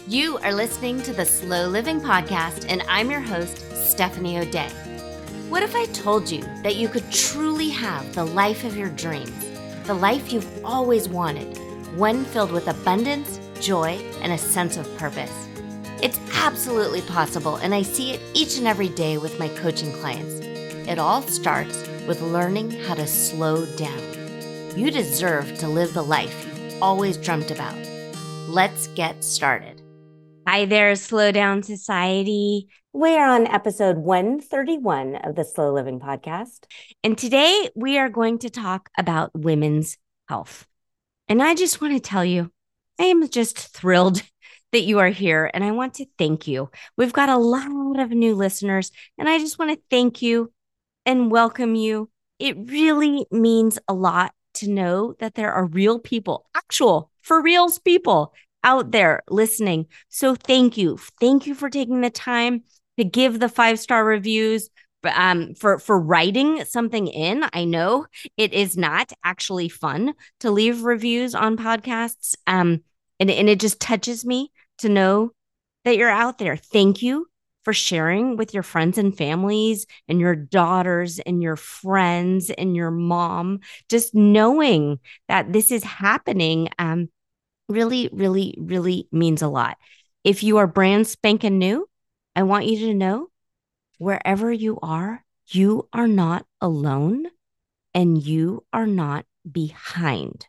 You are listening to the Slow Living Podcast, and I'm your host, Stephanie O'Day. What if I told you that you could truly have the life of your dreams, the life you've always wanted, one filled with abundance, joy, and a sense of purpose? It's absolutely possible, and I see it each and every day with my coaching clients. It all starts with learning how to slow down. You deserve to live the life you've always dreamt about. Let's get started. Hi there, Slow Down Society. We're on episode 131 of the Slow Living Podcast. And today we are going to talk about women's health. And I just want to tell you, I am just thrilled that you are here. And I want to thank you. We've got a lot of new listeners, and I just want to thank you and welcome you. It really means a lot to know that there are real people, actual, for reals people out there listening. So thank you. Thank you for taking the time to give the 5-star reviews, for writing something in. I know it is not actually fun to leave reviews on podcasts. And it just touches me to know that you're out there. Thank you for sharing with your friends and families and your daughters and your friends and your mom. Just knowing that this is happening, really, really, really means a lot. If you are brand spanking new, I want you to know wherever you are not alone and you are not behind.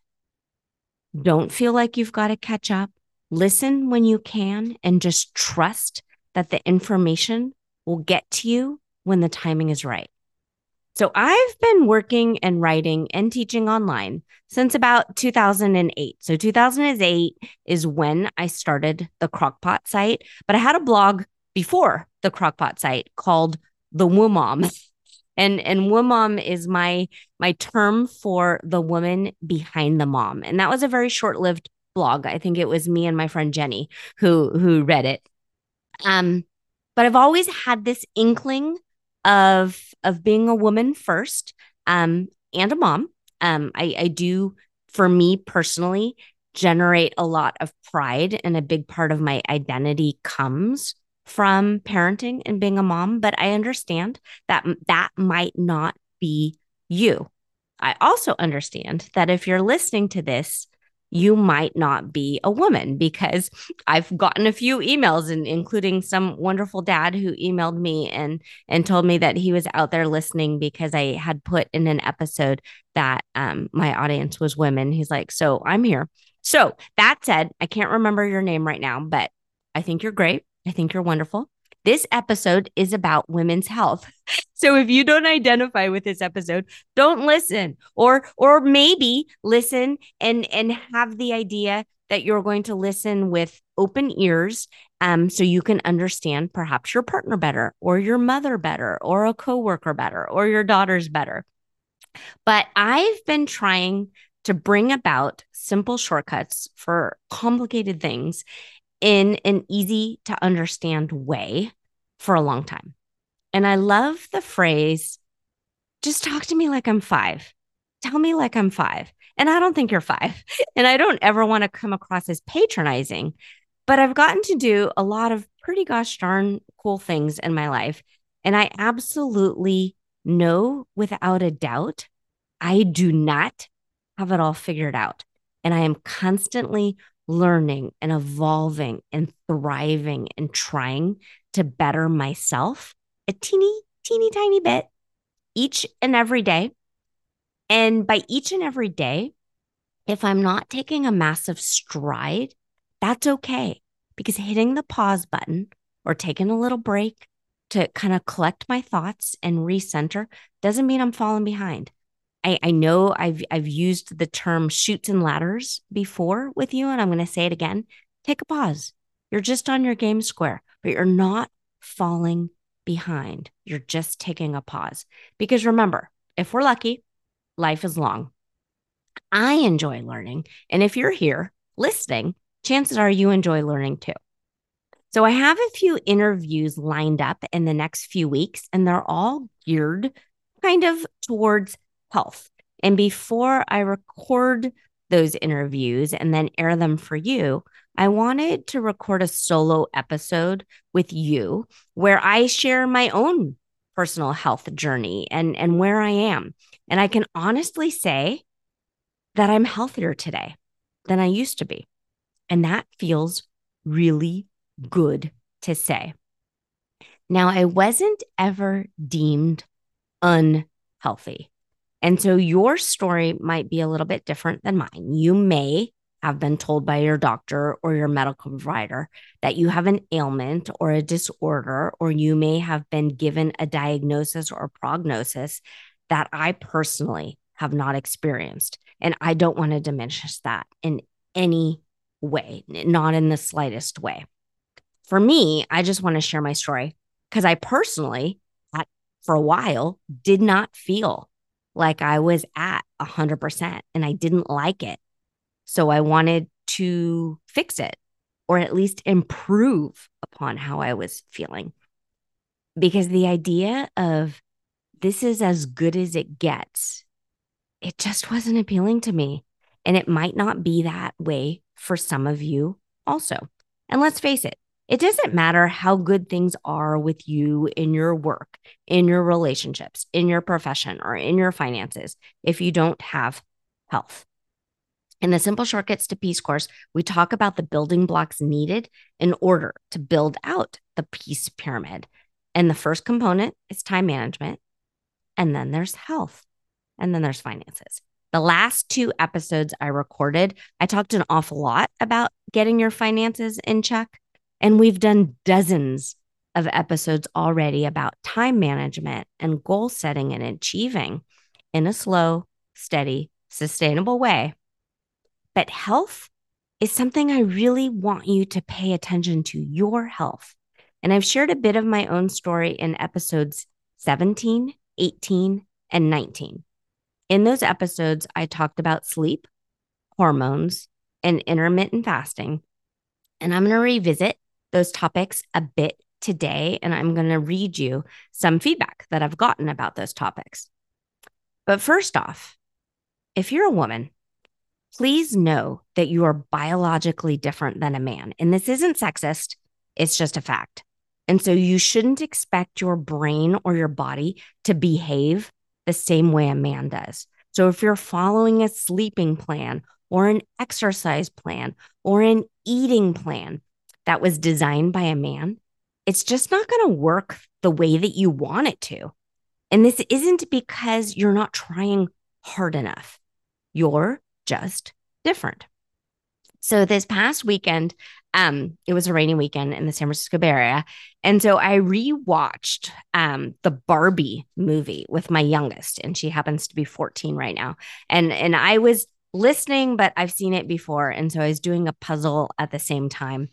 Don't feel like you've got to catch up. Listen when you can and just trust that the information will get to you when the timing is right. So I've been working and writing and teaching online since about 2008. So 2008 is when I started the Crock-Pot site, but I had a blog before the Crock-Pot site called The WOMOM. And WOMOM is my term for the woman behind the mom. And that was a very short-lived blog. I think it was me and my friend Jenny who read it. But I've always had this inkling of being a woman first, and a mom. I do, for me personally, generate a lot of pride, and a big part of my identity comes from parenting and being a mom. But I understand that that might not be you. I also understand that if you're listening to this, you might not be a woman, because I've gotten a few emails, and including some wonderful dad who emailed me and told me that he was out there listening because I had put in an episode that my audience was women. He's like, so I'm here. So that said, I can't remember your name right now, but I think you're great. I think you're wonderful. This episode is about women's health. So if you don't identify with this episode, don't listen, or maybe listen and have the idea that you're going to listen with open ears, so you can understand perhaps your partner better, or your mother better, or a coworker better, or your daughters better. But I've been trying to bring about simple shortcuts for complicated things in an easy to understand way for a long time. And I love the phrase, just talk to me like I'm 5. Tell me like I'm 5. And I don't think you're 5. And I don't ever want to come across as patronizing, but I've gotten to do a lot of pretty gosh darn cool things in my life. And I absolutely know without a doubt, I do not have it all figured out. And I am constantly learning and evolving and thriving and trying to better myself a teeny tiny bit each and every day. And by each and every day, if I'm not taking a massive stride, that's okay, because hitting the pause button or taking a little break to kind of collect my thoughts and recenter doesn't mean I'm falling behind. I know I've used the term chutes and ladders before with you, and I'm going to say it again. Take a pause. You're just on your game square, but you're not falling behind. You're just taking a pause. Because remember, if we're lucky, life is long. I enjoy learning. And if you're here listening, chances are you enjoy learning too. So I have a few interviews lined up in the next few weeks, and they're all geared kind of towards health. And before I record those interviews and then air them for you, I wanted to record a solo episode with you where I share my own personal health journey and where I am. And I can honestly say that I'm healthier today than I used to be. And that feels really good to say. Now, I wasn't ever deemed unhealthy. And so your story might be a little bit different than mine. You may have been told by your doctor or your medical provider that you have an ailment or a disorder, or you may have been given a diagnosis or prognosis that I personally have not experienced. And I don't want to diminish that in any way, not in the slightest way. For me, I just want to share my story because I personally, for a while, did not feel like I was at 100% and I didn't like it. So I wanted to fix it or at least improve upon how I was feeling. Because the idea of this is as good as it gets, it just wasn't appealing to me. And it might not be that way for some of you also. And let's face it, it doesn't matter how good things are with you in your work, in your relationships, in your profession, or in your finances if you don't have health. In the Simple Shortcuts to Peace course, we talk about the building blocks needed in order to build out the peace pyramid. And the first component is time management. And then there's health. And then there's finances. The last 2 episodes I recorded, I talked an awful lot about getting your finances in check. And we've done dozens of episodes already about time management and goal setting and achieving in a slow, steady, sustainable way. But health is something I really want you to pay attention to, your health. And I've shared a bit of my own story in episodes 17, 18, and 19. In those episodes, I talked about sleep, hormones, and intermittent fasting. And I'm going to revisit those topics a bit today, and I'm going to read you some feedback that I've gotten about those topics. But first off, if you're a woman, please know that you are biologically different than a man. And this isn't sexist, it's just a fact. And so you shouldn't expect your brain or your body to behave the same way a man does. So if you're following a sleeping plan or an exercise plan or an eating plan that was designed by a man, it's just not going to work the way that you want it to. And this isn't because you're not trying hard enough. You're just different. So this past weekend, it was a rainy weekend in the San Francisco Bay Area. And so I rewatched the Barbie movie with my youngest, and she happens to be 14 right now. And I was listening, but I've seen it before. And so I was doing a puzzle at the same time.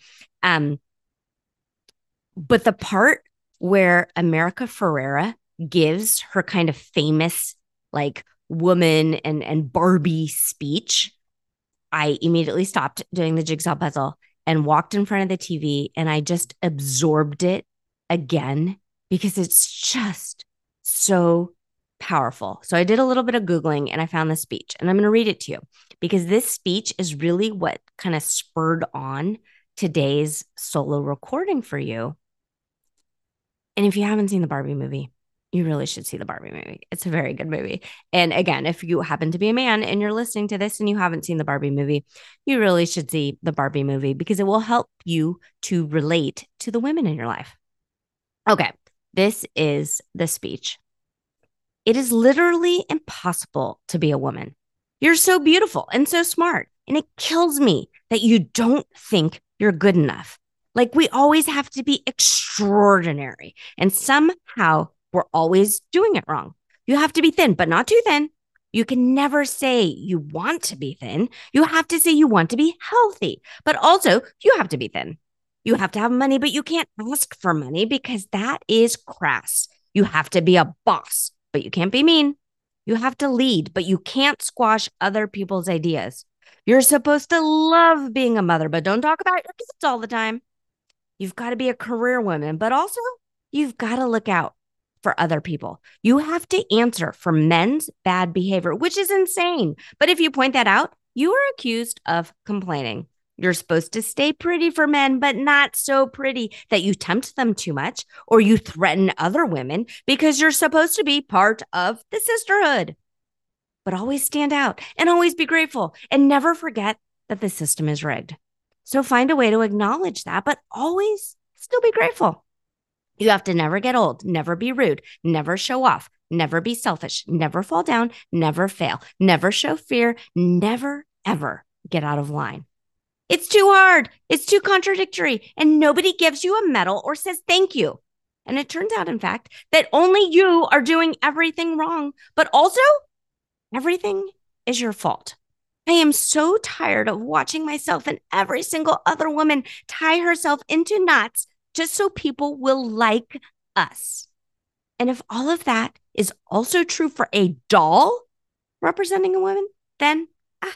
But the part where America Ferrera gives her kind of famous like woman and Barbie speech, I immediately stopped doing the jigsaw puzzle and walked in front of the TV, and I just absorbed it again because it's just so powerful. So I did a little bit of Googling and I found this speech, and I'm going to read it to you because this speech is really what kind of spurred on today's solo recording for you. And if you haven't seen the Barbie movie, you really should see the Barbie movie. It's a very good movie. And again, if you happen to be a man and you're listening to this and you haven't seen the Barbie movie, you really should see the Barbie movie because it will help you to relate to the women in your life. Okay, this is the speech. It is literally impossible to be a woman. You're so beautiful and so smart, and it kills me that you don't think you're good enough. Like we always have to be extraordinary, and somehow we're always doing it wrong. You have to be thin, but not too thin. You can never say you want to be thin. You have to say you want to be healthy, but also you have to be thin. You have to have money, but you can't ask for money because that is crass. You have to be a boss, but you can't be mean. You have to lead, but you can't squash other people's ideas. You're supposed to love being a mother, but don't talk about your kids all the time. You've got to be a career woman, but also you've got to look out for other people. You have to answer for men's bad behavior, which is insane. But if you point that out, you are accused of complaining. You're supposed to stay pretty for men, but not so pretty that you tempt them too much or you threaten other women because you're supposed to be part of the sisterhood. But always stand out and always be grateful and never forget that the system is rigged. So find a way to acknowledge that, but always still be grateful. You have to never get old, never be rude, never show off, never be selfish, never fall down, never fail, never show fear, never, ever get out of line. It's too hard. It's too contradictory. And nobody gives you a medal or says thank you. And it turns out, in fact, that only you are doing everything wrong, but also everything is your fault. I am so tired of watching myself and every single other woman tie herself into knots just so people will like us. And if all of that is also true for a doll representing a woman, then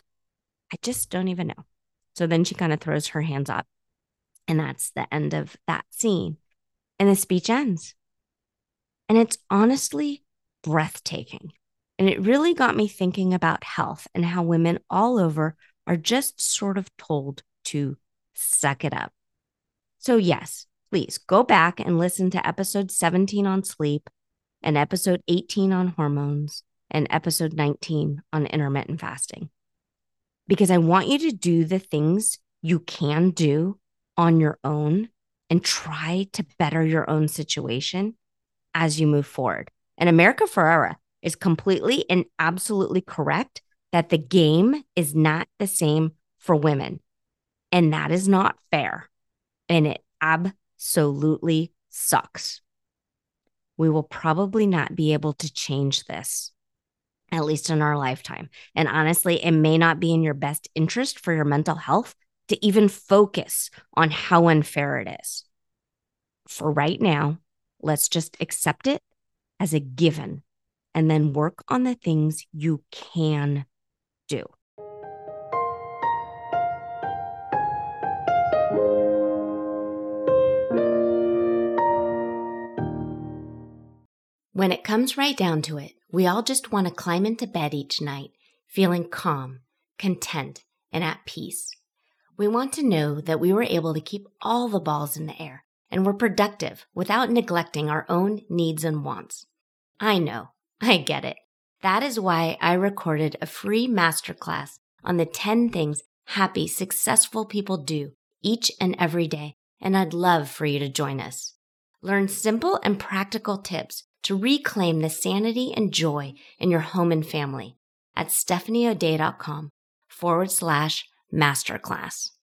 I just don't even know. So then she kind of throws her hands up. And that's the end of that scene. And the speech ends. And it's honestly breathtaking. And it really got me thinking about health and how women all over are just sort of told to suck it up. So yes, please go back and listen to episode 17 on sleep and episode 18 on hormones and episode 19 on intermittent fasting. Because I want you to do the things you can do on your own and try to better your own situation as you move forward. And America Ferrera is completely and absolutely correct that the game is not the same for women. And that is not fair. And it absolutely sucks. We will probably not be able to change this, at least in our lifetime. And honestly, it may not be in your best interest for your mental health to even focus on how unfair it is. For right now, let's just accept it as a given and then work on the things you can do. When it comes right down to it, we all just want to climb into bed each night, feeling calm, content, and at peace. We want to know that we were able to keep all the balls in the air and were productive without neglecting our own needs and wants. I know, I get it. That is why I recorded a free masterclass on the 10 things happy, successful people do each and every day, and I'd love for you to join us. Learn simple and practical tips to reclaim the sanity and joy in your home and family at stephaniodea.com/masterclass.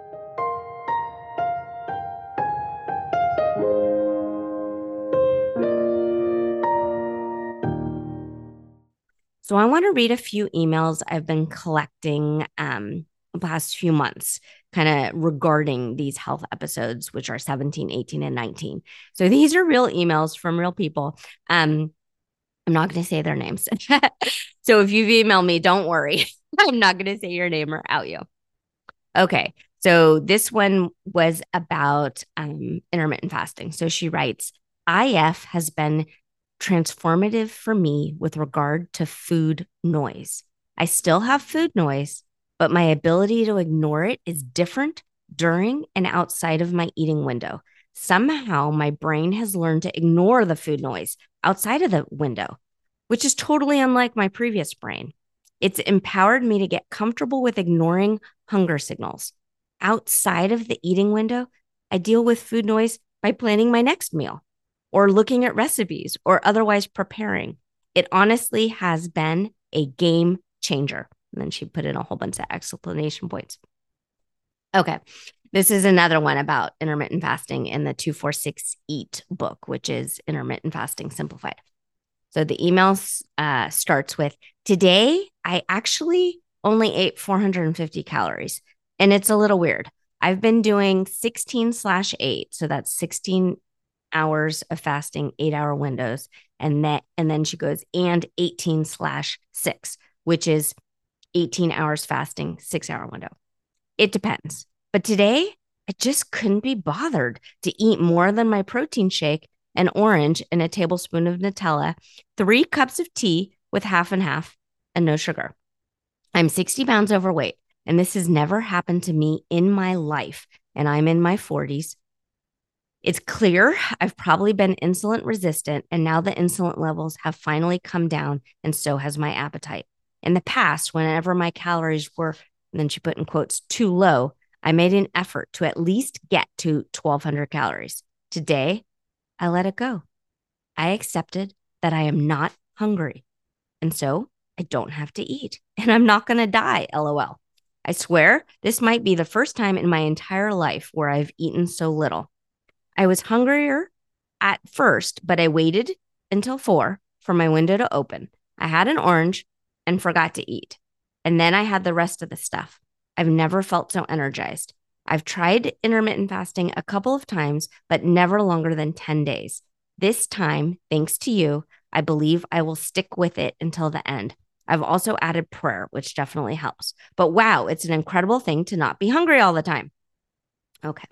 So I want to read a few emails I've been collecting the past few months kind of regarding these health episodes, which are 17, 18, and 19. So these are real emails from real people. I'm not going to say their names. So if you've emailed me, don't worry. I'm not going to say your name or out you. Okay. So this one was about intermittent fasting. So she writes, IF has been transformative for me with regard to food noise. I still have food noise, but my ability to ignore it is different during and outside of my eating window. Somehow my brain has learned to ignore the food noise outside of the window, which is totally unlike my previous brain. It's empowered me to get comfortable with ignoring hunger signals. Outside of the eating window, I deal with food noise by planning my next meal or looking at recipes or otherwise preparing. It honestly has been a game changer. And then she put in a whole bunch of exclamation points. Okay. This is another one about intermittent fasting in the 246 Eat book, which is Intermittent Fasting Simplified. So the email starts with, today I actually only ate 450 calories. And it's a little weird. I've been doing 16/8. So that's 16 hours of fasting, 8-hour windows. And then she goes, and 18/6, which is 18 hours fasting, 6-hour window. It depends. But today, I just couldn't be bothered to eat more than my protein shake, an orange, and a tablespoon of Nutella, 3 cups of tea with half and half, and no sugar. I'm 60 pounds overweight, and this has never happened to me in my life, and I'm in my 40s. It's clear I've probably been insulin resistant, and now the insulin levels have finally come down, and so has my appetite. In the past, whenever my calories were, and then she put in quotes, too low, I made an effort to at least get to 1,200 calories. Today, I let it go. I accepted that I am not hungry. And so I don't have to eat and I'm not going to die. LOL. I swear this might be the first time in my entire life where I've eaten so little. I was hungrier at first, but I waited until 4 for my window to open. I had an orange and forgot to eat. And then I had the rest of the stuff. I've never felt so energized. I've tried intermittent fasting a couple of times, but never longer than 10 days. This time, thanks to you, I believe I will stick with it until the end. I've also added prayer, which definitely helps. But wow, it's an incredible thing to not be hungry all the time. Okay.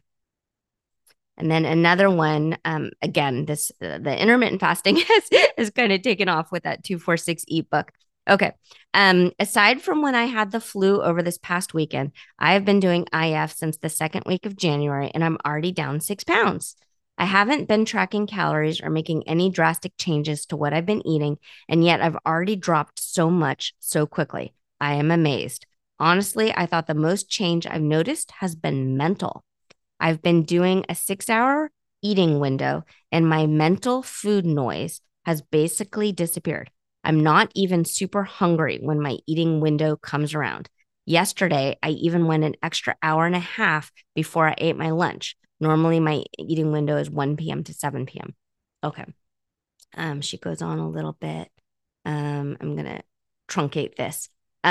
And then another one, again, the intermittent fasting has kind of taken off with that 246 Eat book. Okay. Aside from when I had the flu over this past weekend, I have been doing IF since the second week of January, and I'm already down 6 pounds. I haven't been tracking calories or making any drastic changes to what I've been eating, and yet I've already dropped so much so quickly. I am amazed. Honestly, I thought the most change I've noticed has been mental. I've been doing a 6-hour eating window, and my mental food noise has basically disappeared. I'm not even super hungry when my eating window comes around. Yesterday, I even went an extra hour and a half before I ate my lunch. Normally, my eating window is 1 p.m. to 7 p.m. Okay. She goes on a little bit. I'm going to truncate this.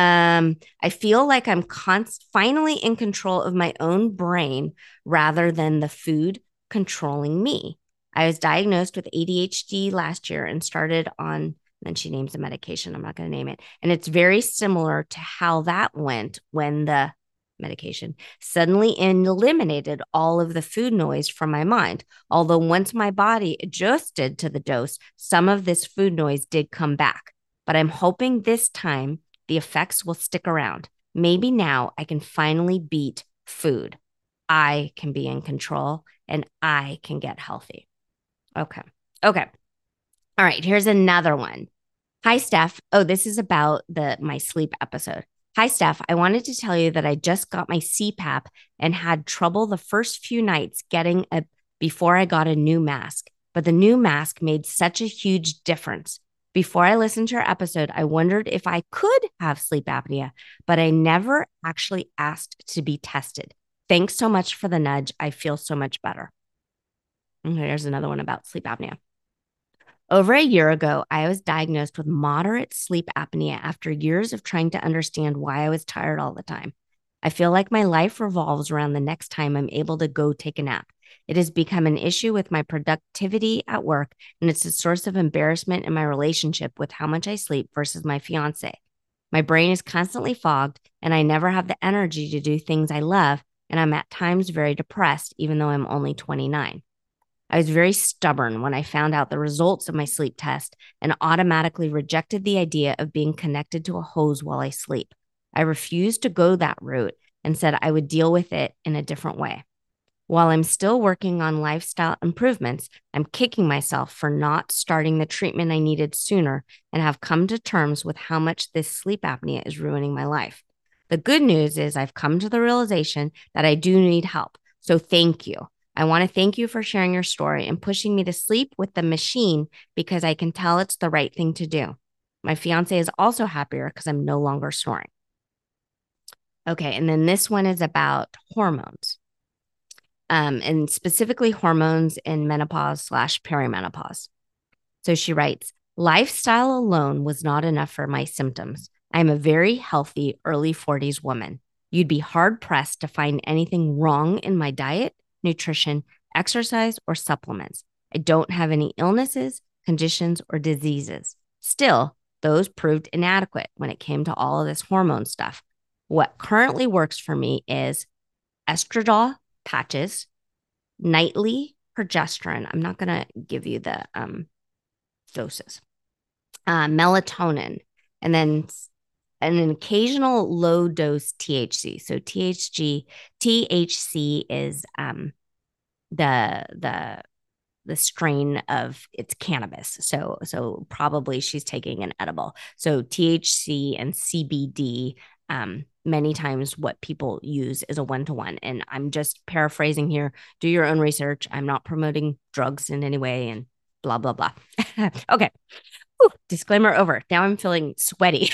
I feel like I'm finally in control of my own brain rather than the food controlling me. I was diagnosed with ADHD last year and started on, then she names the medication. I'm not going to name it. And it's very similar to how that went when the medication suddenly eliminated all of the food noise from my mind. Although once my body adjusted to the dose, some of this food noise did come back. But I'm hoping this time the effects will stick around. Maybe now I can finally beat food. I can be in control and I can get healthy. Okay. Okay. All right. Here's another one. Hi, Steph. Oh, this is about my sleep episode. Hi, Steph. I wanted to tell you that I just got my CPAP and had trouble the first few nights before I got a new mask. But the new mask made such a huge difference. Before I listened to your episode, I wondered if I could have sleep apnea, but I never actually asked to be tested. Thanks so much for the nudge. I feel so much better. Okay, there's another one about sleep apnea. Over a year ago, I was diagnosed with moderate sleep apnea after years of trying to understand why I was tired all the time. I feel like my life revolves around the next time I'm able to go take a nap. It has become an issue with my productivity at work, and it's a source of embarrassment in my relationship with how much I sleep versus my fiance. My brain is constantly fogged, and I never have the energy to do things I love, and I'm at times very depressed, even though I'm only 29. I was very stubborn when I found out the results of my sleep test and automatically rejected the idea of being connected to a hose while I sleep. I refused to go that route and said I would deal with it in a different way. While I'm still working on lifestyle improvements, I'm kicking myself for not starting the treatment I needed sooner and have come to terms with how much this sleep apnea is ruining my life. The good news is I've come to the realization that I do need help. So thank you. I want to thank you for sharing your story and pushing me to sleep with the machine because I can tell it's the right thing to do. My fiance is also happier because I'm no longer snoring. Okay, and then this one is about hormones, and specifically hormones in menopause/perimenopause. So she writes, lifestyle alone was not enough for my symptoms. I'm a very healthy early 40s woman. You'd be hard pressed to find anything wrong in my diet, nutrition, exercise, or supplements. I don't have any illnesses, conditions, or diseases. Still, those proved inadequate when it came to all of this hormone stuff. What currently works for me is estradiol patches, nightly progesterone. I'm not going to give you the doses. Melatonin, and then an occasional low dose THC. So THC is the strain of it's cannabis. So probably she's taking an edible. So THC and CBD, many times what people use is a 1-to-1. And I'm just paraphrasing here. Do your own research. I'm not promoting drugs in any way and blah, blah, blah. Okay. Whew, disclaimer over. Now I'm feeling sweaty.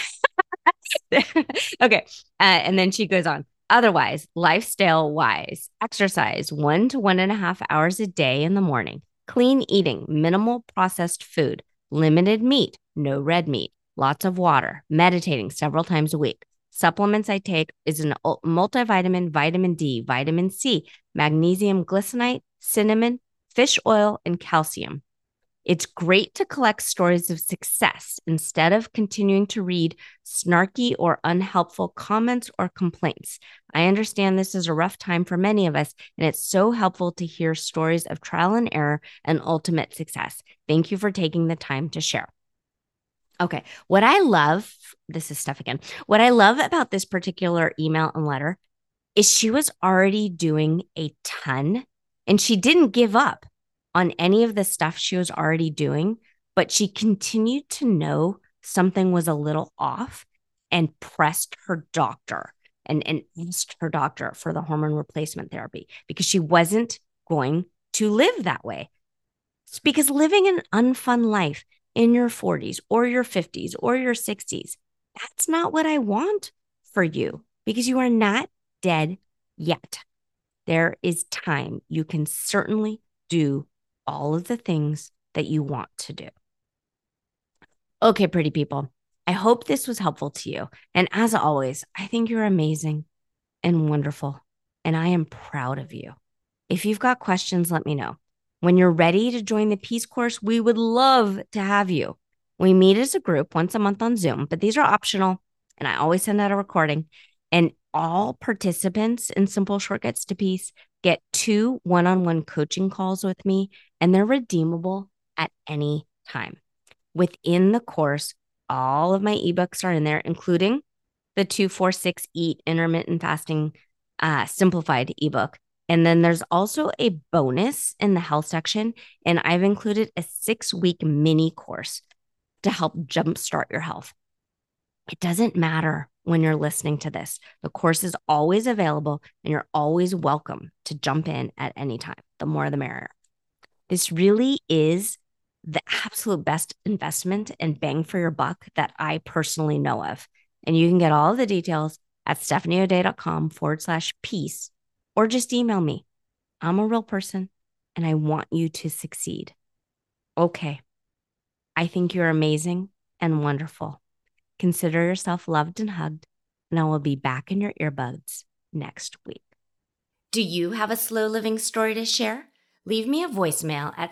Okay. And then she goes on. Otherwise, lifestyle wise, exercise 1 to 1.5 hours a day in the morning, clean eating, minimal processed food, limited meat, no red meat, lots of water, meditating several times a week. Supplements I take is an multivitamin, vitamin D, vitamin C, magnesium glycinate, cinnamon, fish oil, and calcium. It's great to collect stories of success instead of continuing to read snarky or unhelpful comments or complaints. I understand this is a rough time for many of us, and it's so helpful to hear stories of trial and error and ultimate success. Thank you for taking the time to share. Okay, what I love, this is Steph again, what I love about this particular email and letter is she was already doing a ton and she didn't give up on any of the stuff she was already doing, but she continued to know something was a little off and pressed her doctor and asked her doctor for the hormone replacement therapy because she wasn't going to live that way. It's because living an unfun life in your 40s or your 50s or your 60s, that's not what I want for you because you are not dead yet. There is time. You can certainly do all of the things that you want to do. Okay, pretty people. I hope this was helpful to you. And as always, I think you're amazing and wonderful. And I am proud of you. If you've got questions, let me know. When you're ready to join the Peace Course, we would love to have you. We meet as a group once a month on Zoom, but these are optional. And I always send out a recording. And all participants in Simple Shortcuts to Peace get 2 one-on-one coaching calls with me, and they're redeemable at any time. Within the course, all of my ebooks are in there, including the 2-4-6 Eat Intermittent Fasting Simplified ebook. And then there's also a bonus in the health section, and I've included a 6-week mini course to help jumpstart your health. It doesn't matter when you're listening to this. The course is always available, and you're always welcome to jump in at any time. The more, the merrier. This really is the absolute best investment and bang for your buck that I personally know of. And you can get all of the details at stephaniodea.com/peace, or just email me. I'm a real person and I want you to succeed. Okay. I think you're amazing and wonderful. Consider yourself loved and hugged, and I will be back in your earbuds next week. Do you have a slow living story to share? Leave me a voicemail at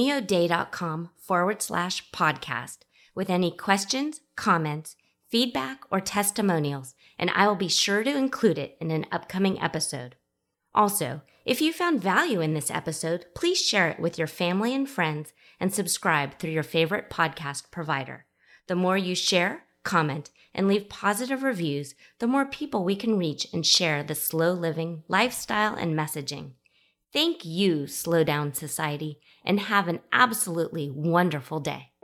stephaniodea.com/podcast with any questions, comments, feedback, or testimonials, and I will be sure to include it in an upcoming episode. Also, if you found value in this episode, please share it with your family and friends and subscribe through your favorite podcast provider. The more you share, comment, and leave positive reviews, the more people we can reach and share the slow living lifestyle and messaging. Thank you, Slow Down Society, and have an absolutely wonderful day.